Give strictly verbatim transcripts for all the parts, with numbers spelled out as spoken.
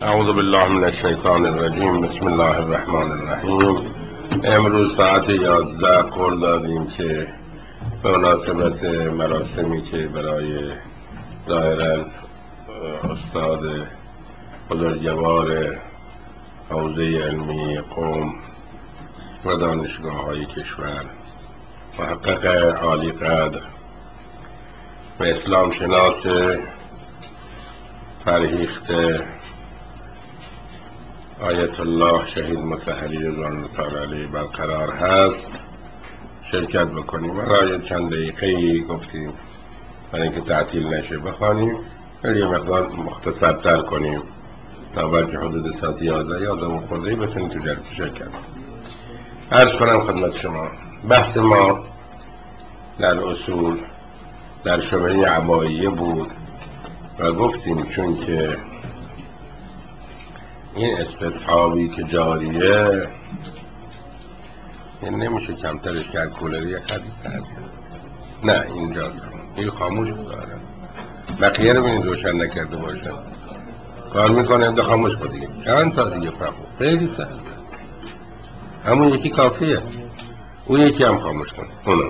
اعوذ بالله من الشیطان الرجیم. بسم الله الرحمن الرحیم. امروز ساعت یازده قول دادیم که به مناسبت مراسمی که برای ظاهراً استاد بزرگوار حوزه علمی قم و دانشگاه های کشور، محقق عالی قدر و اسلام شناس فرهیخته آیت الله شهید مطهری رضوان الله تعالی علیه برقرار هست شرکت بکنیم. برای چند دقیقه گفتیم برای اینکه تعطیل نشه بخوانیم، ولی یه مقدار مختصرتر کنیم تا بلکه حدود ساعت یازده یازده خورده بتونیم تو جلسه شرکت کنیم. عرض کنم خدمت شما بحث ما در اصول در شبهه عباییه بود و گفتیم چون که این استصحابی که جاریه این نمیشه کمترش کرد، کولری یک خیلی سردی نه اینجاست، این خاموش بذاره بقیه رو بینید روشن نکرده باشه کار میکنه ده خاموش کن دیگه. چند تا دیگه پخو خیلی سرد، همون یکی کافیه، اون یکی هم خاموش کن. اونو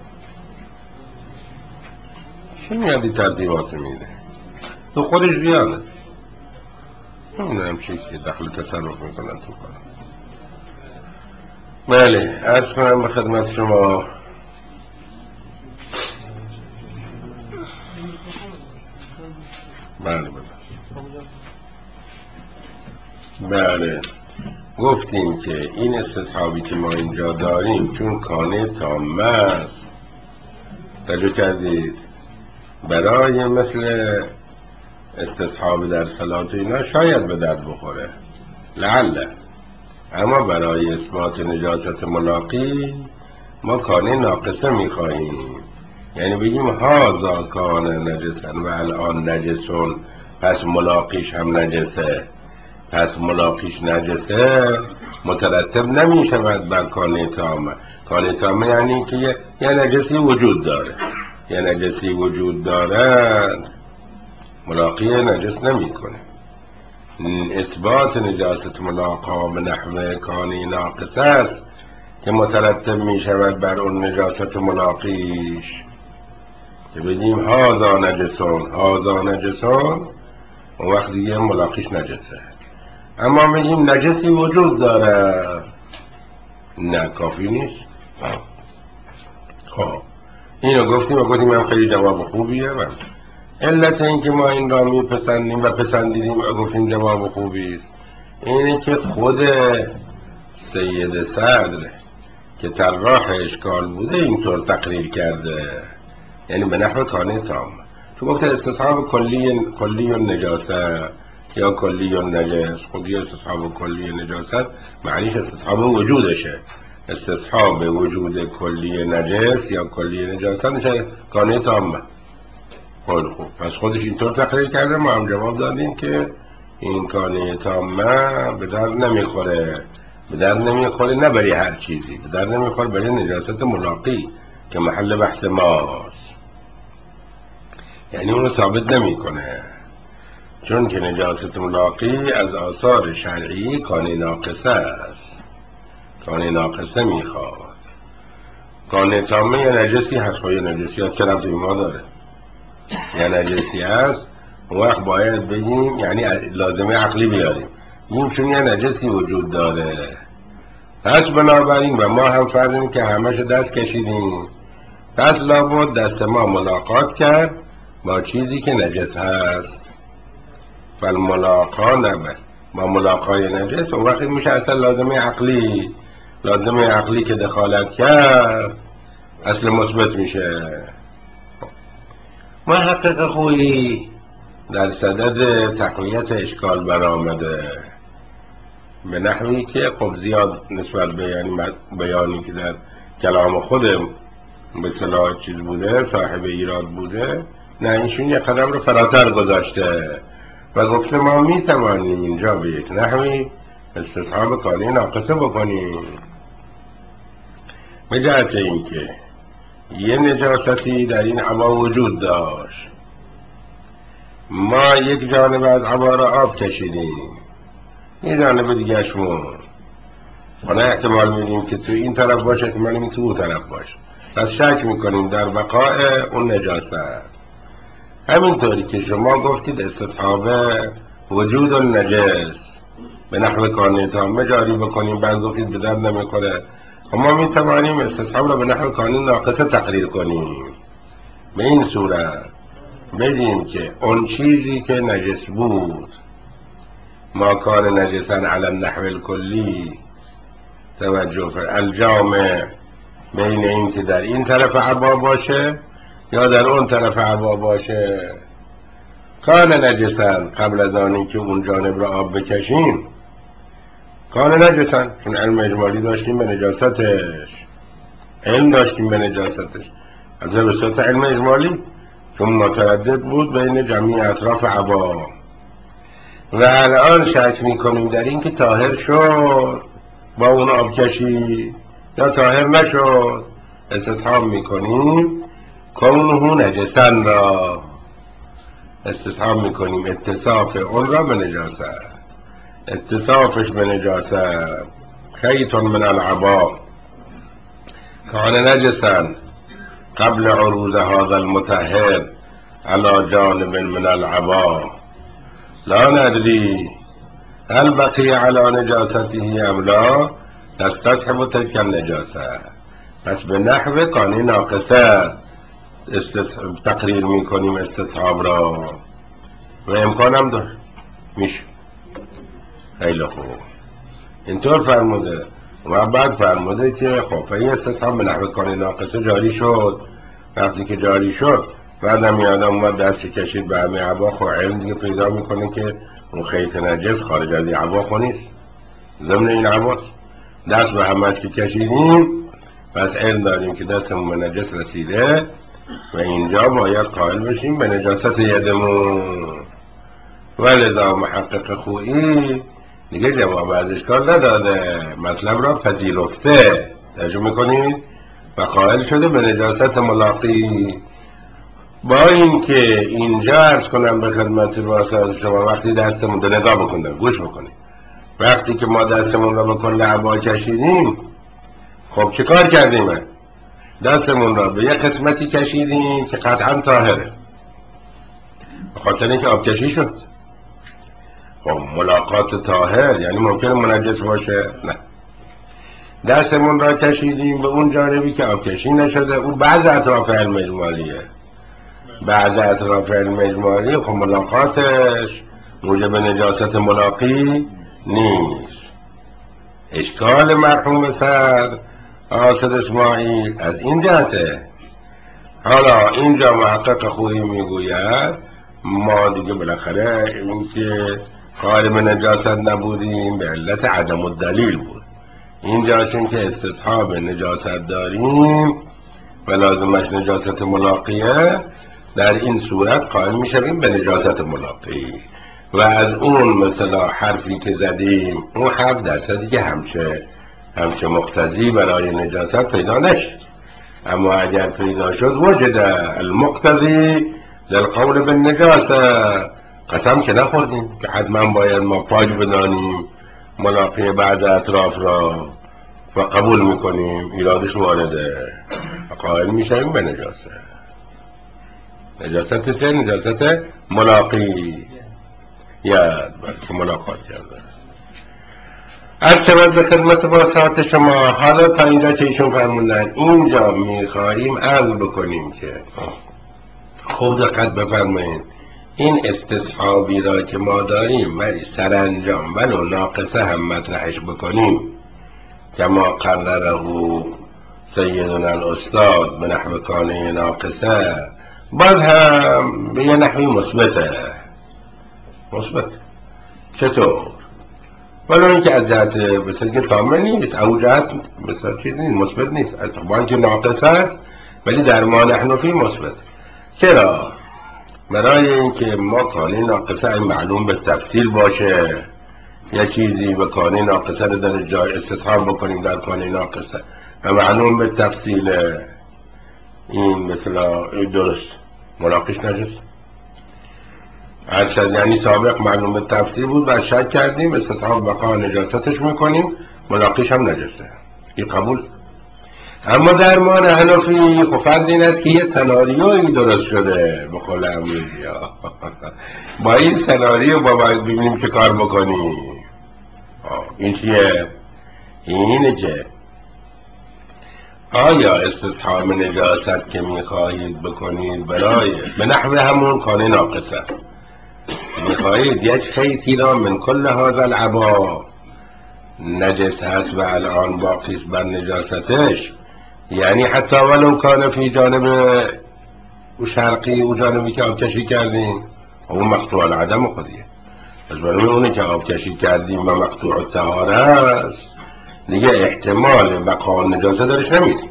چی میادی ترتیبات میده تو خودش زیاده، نمیدونم چیزی که دخل تصرف میکنن تو کار. بله عرض کنم به خدمت شما بله بله بله گفتیم که این استصحابی که ما اینجا داریم چون کانه تامه است، توجه کردید، برای مثل استصحاب در صلات اینا شاید به درد بخوره لعله، اما برای اثبات نجاست ملاقی ما کانه ناقصه میخواهیم، یعنی بگیم هازا کان نجسن و الان نجسون، پس ملاقیش هم نجسه، پس ملاقیش نجسه مترتب نمی شود بر کانه تامه. کانه تامه یعنی که یه, یه نجسی وجود داره، یه نجسی وجود دارد ملاقی نجس نمی کنه. اثبات نجاست ملاقا به نحوه کانی ناقص است که مترتب می شود بر اون نجاست ملاقیش، که بگیم هازا نجسون هازا نجسون اون وقت دیگه ملاقیش نجسه. اما بگیم نجسی وجود داره نه کافی نیست. خب اینو گفتیم و گفتیم هم خیلی جواب خوبیه و علت این که ما این را میپسندیم و پسندیدیم و گفتیم جواب خوبی است اینه که خود سید صدر که طراح اشکال بوده اینطور تقریر کرده، یعنی به نحو کانه تام. تو گفته استصحاب کلی کلی نجاسه یا کلی نجس، خودی استصحاب کلی نجاست معنیش استصحاب وجودشه، استصحاب وجود کلی نجس یا کلی نجاست میشه کانه تامه. خیلی خوب، پس خودش اینطور تقریر کرده، ما هم جواب دادیم که این کانه تامه به در نمیخوره، به در نمیخوره نه برای هر چیزی، به در نمیخوره برای نجاست ملاقی که محل بحث ماست، یعنی اونو ثابت نمیکنه، چون که نجاست ملاقی از آثار شرعی کانه ناقصه است، کانه ناقصه میخواد. کانه تامه یه نجسی هست و یه نجسی هست، چه ربطی ما داره؟ یه نجسی هست اون وقت باید بگیم، یعنی لازمه عقلی بیاریم، بگیم چون یه نجسی وجود داره پس بنابراین و ما هم فردیم که همش دست کشیدیم، پس لابد دست ما ملاقات کرد با چیزی که نجس هست. فالملاقا نبر با ملاقای نجس اون وقت میشه اصلا لازمه عقلی، لازمه عقلی که دخالت کرد اصل مثبت میشه. محقق خویی در صدد تقویت اشکال برآمده به نحوی که خب زیاد نسبت به یعنی بیانی که در کلام خودم به صلاح چیز بوده صاحب ایراد بوده، نه اینشون یه قدم رو فراتر گذاشته و گفته ما میتوانیم اینجا به یک نحوی استصحاب کانه ناقصه بکنیم به جهت اینکه یه نجاستی در این عبا وجود داشت ما یک جانب از عبا را آب کشیدیم، یه جانب دیگه شمون حالا احتمال میدیم که تو این طرف باشه، احتمال میدیم تو اون طرف باشه، پس شک میکنیم در بقاء اون نجاست. همینطوری که شما گفتید استصحاب وجود النجس به نحو کانه تامه جاری بکنیم، بعد گفتید به درد نمیخوره. ما میتوانیم استصحاب را به نحو کانه ناقصه تقریر کنیم، به این صورت بگیم که اون چیزی که نجس بود ما کان نجسا علی النحو الکلی، توجه فرمایید، الجامع بین این که در این طرف عبا باشه یا در اون طرف عبا باشه، کان نجسا قبل از آنی که اون جانب را آب بکشیم، کان نجسا چون علم اجمالی داشتیم به نجاستش، علم داشتیم به نجاستش، از به صورت علم اجمالی، چون متردد بود بین جمعی اطراف عبا، و الان شک میکنیم در این که طاهر شد با اون آب کشی یا طاهر نشد، استصحاب میکنیم کونه نجسن را، استصحاب میکنیم اتصاف اون را به نجاست، اتصافش به نجاست. خیط من العبا کان نجسن قبل عروض هذا المطهر على جانب من العبا لا ندری هل بقی على نجاسته ام لا نستصحب تلك النجاسه. پس به نحو کانی ناقصه تقریر میکنیم استصحاب را و امکان هم داره میشه. خیلی خوب، اینطور فرموده و بعد فرموده که خب این استصحاب به نحو کانی ناقصه جاری شد. وقتی که جاری شد بعدم یادم اومد دست کشید به همه عبا، خب علم دیگه پیدا میکنه که اون خیط نجس خارج از این عبا خو نیست، ضمن این عباست، دست به همه که کشیدیم، پس علم داریم که دستمون به نجس رسیده و اینجا باید قائل بشیم به نجاست یدمون. و لذا محقق خویی دیگه جواب از اشکال نداده، مطلب را پذیرفته، ترجمه میکنید، و قائل شده به نجاست ملاقی. با این که اینجا عرض کنم به خدمت واسه شما، وقتی دستمون رو نگاه بکنیم، گوش بکنیم، وقتی که ما دستمون رو به کل عبا کشیدیم، خب چه کار کردیم؟ دستمون رو به یک قسمتی کشیدیم که قطعا طاهره، به خاطر اینکه آب کشی شد. خب ملاقات طاهر یعنی ممکنه منجس باشه؟ نه. دستمون را کشیدیم به اون جانبی که آب کشی نشده، اون بعض اطراف علم اجمالیه، بعض اطراف علم اجمالی خب ملاقاتش موجب نجاست ملاقی نیست. اشکال مرحوم صدر آصد اسماعیل از این جهته. حالا اینجا محقق خویی میگوید ما دیگه بالاخره این که قائل به نجاست نبودیم به علت عدم الدلیل بود، اینجا چون که استصحاب نجاست داریم و لازمش نجاست ملاقیه، در این صورت قائل میشویم به نجاست ملاقی. و از اون مثلا حرفی که زدیم، اون حرف درصدی که همچه همچه مقتضی برای نجاست پیدا نشد، اما اگر پیدا شد وجد المقتضی للقول بالنجاسه. قسم که نخوردیم که حتما باید ما پاک بدانیم ملاقی بعد اطراف را و قبول میکنیم، ایرادش وارده و قائل میشیم به نجاسه. نجاست چه؟ نجاست ملاقی، یاد بلکه ملاقات کرده. از شود به خدمت واسطه شما، حالا تا اینجا که ایشون فرموندن، اینجا میخواییم عرض بکنیم که خوب دقت بفرمایید، این استصحابی را که ما داریم ولی سرانجام ولو ناقصه هم مطرحش بکنیم کما قرره سیدنا الاستاد به نحو کانه ناقصه، باز هم به یه نحوی مثبته. مثبت چطور؟ ولو اینکه از جهت مثل که تامه نیست، او جهت مثل چیز نیست، مثبت نیست، از با اینکه ناقص است ولی در ما نحن فی مثبت. چرا؟ برای اینکه ما کانه ناقصه این معلوم به تفصیل باشه، یه چیزی به کانه ناقصه رو در جای استصحاب بکنیم در کانه ناقصه و معلوم به تفصیل، این مثلا درست ملاقیش نجس. ارشد یعنی سابق معلوم به تفسیر بود و شک کردیم استصحاب بقا نجاستش میکنیم، ملاقیش هم نجسه، این قبول. اما درمان حنفی خب فرض این است که یه سناریویی درست شده به قول امروزی ها با این سناریو با باید ببینیم چه کار بکنیم. این چیه؟ اینه که آیا استصحاب نجاست که میخواهید بکنید برای به نحو همون کانه ناقصه، میخواهید یک خیطی را من کل هذا العبا نجس هست و الان باقیست بر نجاستش، یعنی حتی ولو کان فی جانب شرقی و جانبی که آب کشی کردیم اون مقطوع العدم خودیه، از برای اونی که آب کشی کردیم و مقطوع الطهاره است دیگه احتمال بقا نجاسه درش نمیدیم،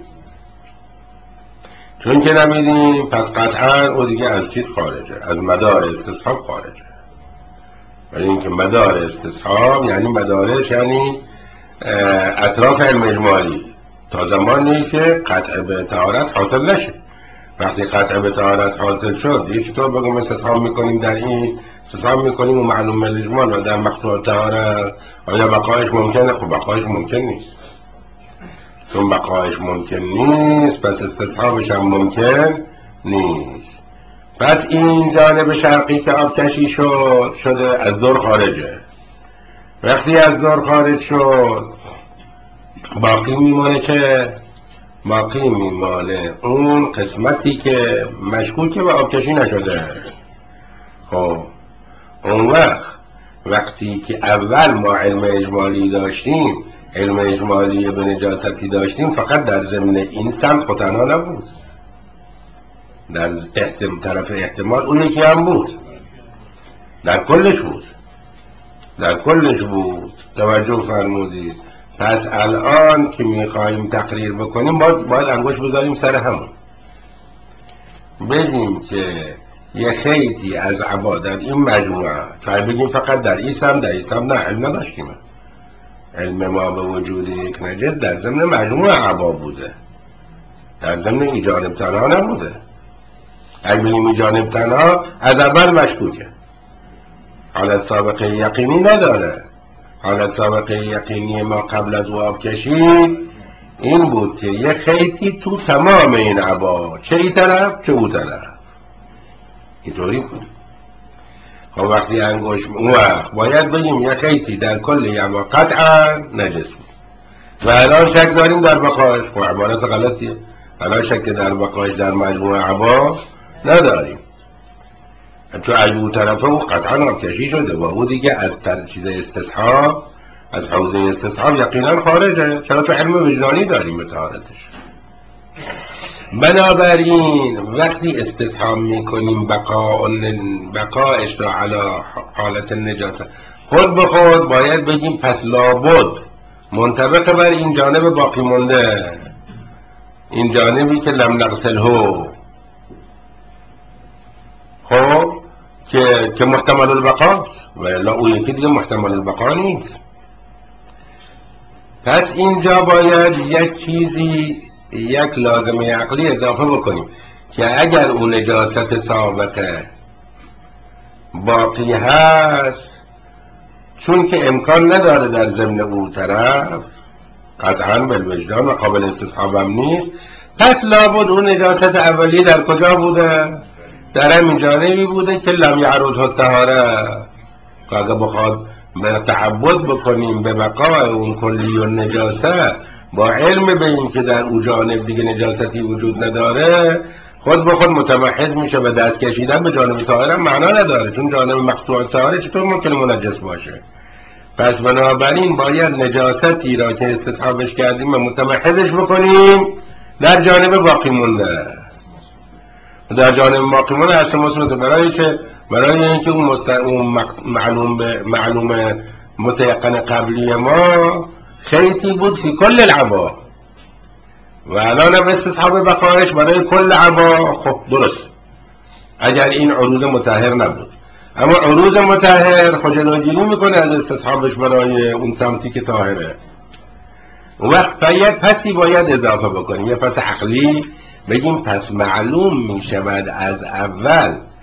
چون که نمیدیم پس قطعا او دیگه از چیز خارجه، از مدار استصحاب خارجه. ولی اینکه مدار استصحاب یعنی مدارش یعنی اطراف علم اجمالی تا زمانی که قطع به طهارت حاصل نشه. وقتی قطع به طهارت حاصل شد دیگه چطور بگم استصحاب میکنیم در این استصحاب میکنیم و معلوم الاجمال و در مقطوع طهارت آیا بقایش ممکنه؟ خب بقایش ممکن نیست، چون بقایش ممکن نیست پس استصحابش هم ممکن نیست. پس این جانب شرقی که آب کشی شد شده از دور خارجه، وقتی از دور خارج شد باقی میمانه که باقی میمانه اون قسمتی که مشکوکه و آب کشی نشده. خب اون وقت وقتی که اول ما علم اجمالی داشتیم، علم اجمالی به نجاستی داشتیم، فقط در ضمن این سمت خود تنها نبود، در احتم... طرف احتمال اون یکی هم بود، در کلش بود، در کلش بود. توجه فرمودید؟ پس الان که میخواییم تقریر بکنیم باید, باید انگوش بذاریم سر همون، بگیم که یه خیطی از عبا در این مجموعه، شاید بگیم فقط در این سم در این سم، نه علم نداشتیم، علم ما به وجود یک نجس در ضمن مجموعه عبا بوده، در ضمن این جانب تنها نبوده. اگه بگیم این جانب تنها از اول مشکوکه، حالت سابقه یقینی نداره. حالت سابقه یقینی ما قبل از آب کشی این بود که یه خیطی تو تمام این عبا، چه ای طرف چه او طرف، اینطوری بود. خب وقتی انگوش اون وقت باید بگیم یه خیطی در کل عبا قطعا نجس بود و الان شک داریم در بقایش. خب عبارت غلطیه، الان شک در بقایش در مجموع عبا نداریم، چون اگه اون طرفه او قطعا آب کشی شده و او دیگه از چیز استصحاب، از حوزه استصحاب یقینا خارجه، چرا تو علم وجدانی داریم به طهارتش. بنابراین وقتی استصحاب میکنیم بقا بقایش را علی حالت نجاست، خود به خود باید بگیم پس لابد منطبق بر این جانب باقی مونده، این جانبی که لم نغسله، خب که که محتمل البقاست و الا اون یکی دیگه محتمل البقا نیست. پس اینجا باید یک چیزی، یک لازمه عقلی اضافه بکنیم که اگر اون نجاست سابقه باقی هست، چون که امکان نداره در ضمن اون طرف قطعا بالوجدان و قابل استصحاب هم نیست، پس لابد اون نجاست اولی در کجا بوده؟ در همین جانبی بوده که لم یعرض الطهاره. که اگه بخواد به تعبد بکنیم به بقای اون کلی و نجاست با علم به این که در اون جانب دیگه نجاستی وجود نداره، خود به خود متمحض میشه و دست کشیدن به جانب طاهره معنا نداره، چون جانب مقطوع طاهره چطور ممکنه منجس باشه؟ پس بنابراین باید نجاستی را که استصحابش کردیم و متمحضش بکنیم در جانب باقی مونده. در جانب باقی مونده اصل مثبت برای چه؟ برای اینکه اون, مست... اون معلوم به معلوم متيقن قبلی ما خیطی بود فی کل العبا و الان هم استصحاب بقایش برای کل عبا. خب درست اگر این عروض مطهر نبود، اما عروض مطهر خود جلوگیری میکنه از استصحابش برای اون سمتی که طاهره. اون وقت باید پسی باید اضافه بکنیم، یه پس عقلی بگیم پس معلوم میشود از اول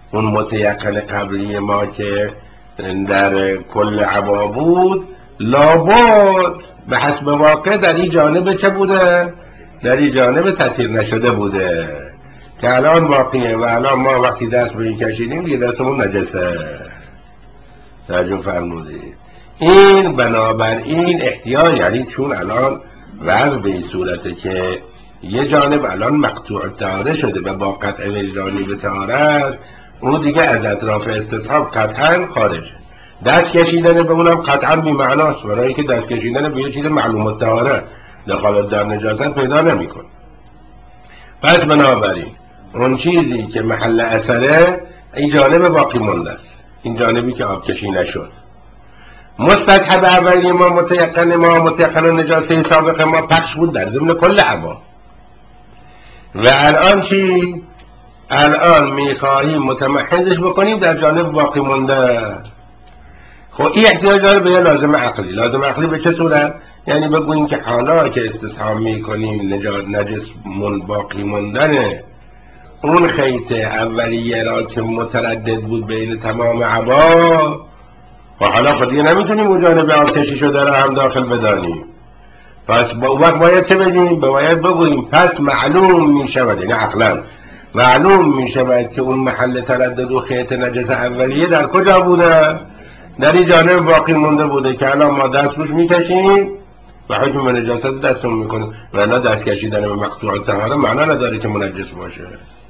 اون متیقن قبلی ما که در کل عبا بود لابد به حسب واقع در این جانب چه بوده؟ در این جانب تطهیر نشده بوده که الان واقعیه و الان ما وقتی دست به این کشیدیم دیگه دستمون نجسه. توجه فرمودید؟ این بنابراین احتیاج، یعنی چون الان وضع به این صورته که یه جانب الان مقطوع طهاره شده و با قطع وجدانی به طهارت، اون دیگه از اطراف استصحاب قطعا خارجه. دست کشیدن به اونم قطعا بی معناست، برای که دست کشیدن به یه چیز معلوم الطهاره دخالت در نجاست پیدا نمی‌کنه. پس بنابراین اون چیزی که محل اثره این جانب باقی مونده است، این جانبی که آب کشی نشد. مستجحب اولی ما متیقن ما متیقن نجاسه سابق ما پخش بود در ضمن کل عبا و الان چی؟ الان میخواهیم متمحضش بکنیم در جانب باقی مونده. خب این احتیاج داره به یه لازم عقلی. لازم عقلی به چه صورت؟ یعنی بگوییم که حالا که استصحاب میکنیم نجس من باقی موندنه اون خیط اولیه را که متردد بود بین تمام عبا و حالا خود دیگه نمیتونیم اون جانب آب کشی شده را هم داخل بدانیم. پس با وقت باید چه بگیم؟ باید بگوییم پس معلوم میشود، یعنی عقلا معلوم میشود که اون محل تردد و خیط نجس اولیه در کجا بوده؟ در این جانب باقی مونده بوده که الان ما دست روش میکشیم و حکم به نجاست دستمون میکنیم و نه دست کشیدن به مقطوع طهاره معنا نداره که منجس باشه.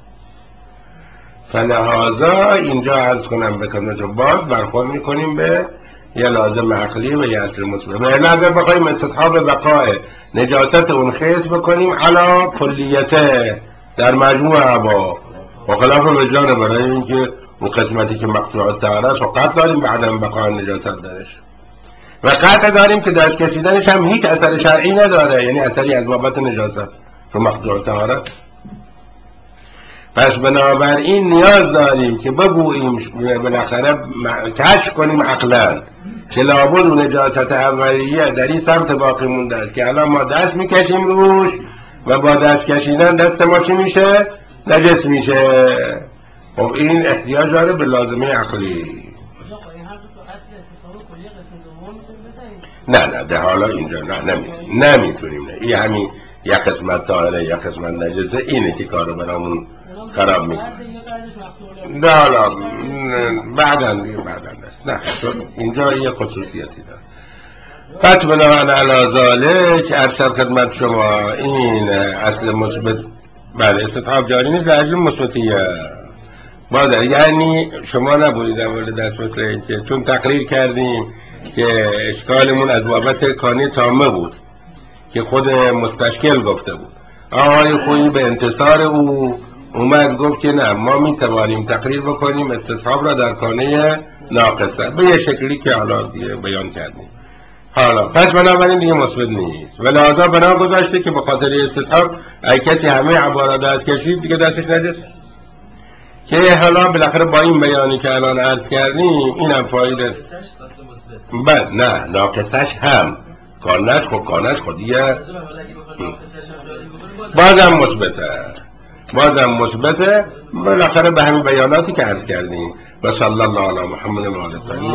فلهذا اینجا عرض کنم به خدمت باز برخورد میکنیم به یه لازم عقلی و یه اصل مثبت. و اگر بخوایم استصحاب بقاء نجاست اون خیط بکنیم علا کلیته در مجموع عبا و خلاف وجدان، برای اینکه اون قسمتی که مقطوع طهاره است و قطع داریم بعدم بقاء نجاست درش و قطع داریم که دست کشیدنش هم هیچ اثر شرعی نداره، یعنی اثری از بابت نجاست رو مقطوع طهاره. پس بنابراین نیاز داریم که بگوییم بالاخره کشف کنیم عقلا که لابد و نجاست اولیه در این سمت باقی مونده است که الان ما دست میکشیم روش و با دست کشیدن دست ما چی میشه؟ نجس میشه. خب این احتیاج داره به لازمه عقلی. نه نه ده حالا اینجا نه نمیتونیم نمیتونیم نه این همین یک قسمت طاهره یک قسمت نجسه اینه که کارو برامون خراب میکنه. نه حالا بعداً دیگه بعداً است. نه اینجا یه خصوصیتی داره. پس بنابراین علی ذالک ارشد خدمت شما این اصل مثبت بله استصحاب جاری نیست اصل مثبتیه بازه. یعنی شما نبودید در مورد دست مثل این که چون تقریر کردیم که اشکالمون از بابت کانی تامه بود که خود مستشکل گفته بود، آقای خویی به انتصار او اومد گفت که نه ما میتوانیم تقریر بکنیم استصحاب را در کانه ناقصه به یه شکلی که حالا دیگه بیان کردیم. حالا پس بنابراین دیگه مثبت نیست و لحاظا بنا گذاشته که به خاطر استصحاب ای کسی همه عبارا دست کشید دیگه دستش نجس، که حالا بالاخره با این بیانی که الان عرض کردیم این هم فایده بله نه ناقصش هم کانش خود کانش خود دیگه بازم مثبته بازم مثبته بالاخره به همین بیاناتی که عرض کردیم و صلی الله علی محمد و آله